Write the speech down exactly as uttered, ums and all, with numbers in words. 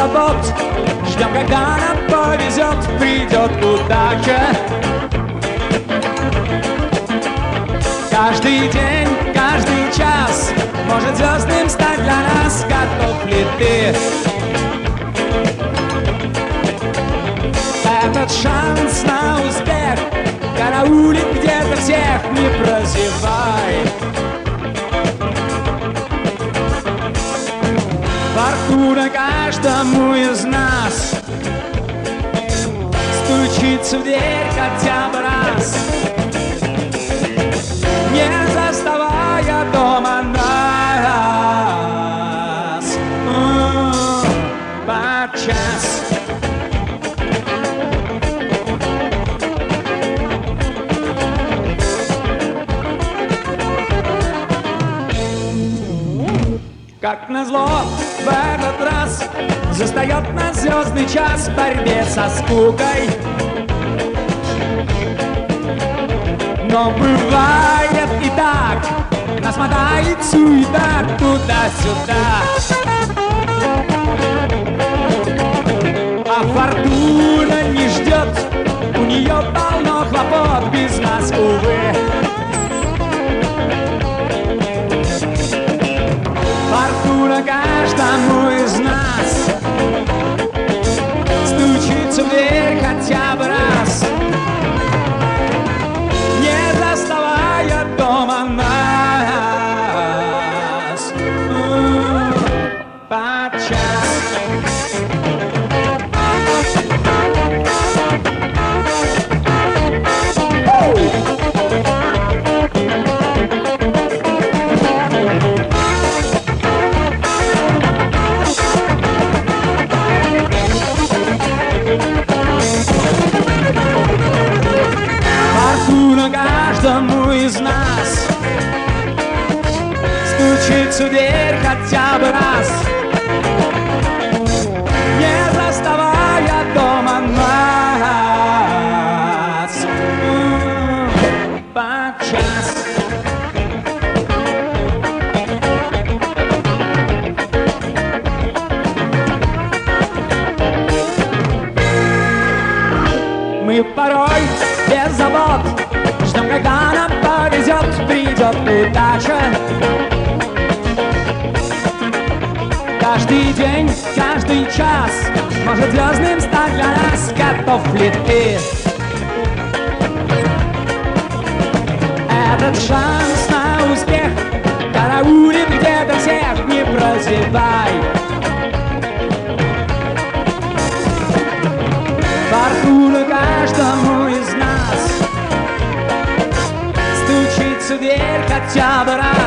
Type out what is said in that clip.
забот. Ждем, когда нам повезет, придет удача. Каждый день, каждый час может звездным стать для нас. Готов ли ты? Этот шанс на успех караулит где-то всех, не прозевай. Фортуна каждому из нас стучится в дверь хотя бы раз, не заставая дома нас подчас. Как назло, в этот раз застает нас звездный час в борьбе со скукой. Но бывает и так, нас мотает суета туда-сюда. А фортуна не ждет, у нее полно хлопот без нас, увы. Фортуна каждому из нас стучится в дверь хотя бы раз, не заставая дома нас подчас. Каждому из нас стучится в дверь хотя бы раз, не заставая дома нас подчас. Мы порой без забот ждем, когда нам повезет, придет удача. Каждый день, каждый час может звездным стать для нас. Готов ли ты? Этот шанс на успех караулит где-то всех, не прозевай. Фортуна каждому из нас стучится в дверь хотя бы раз,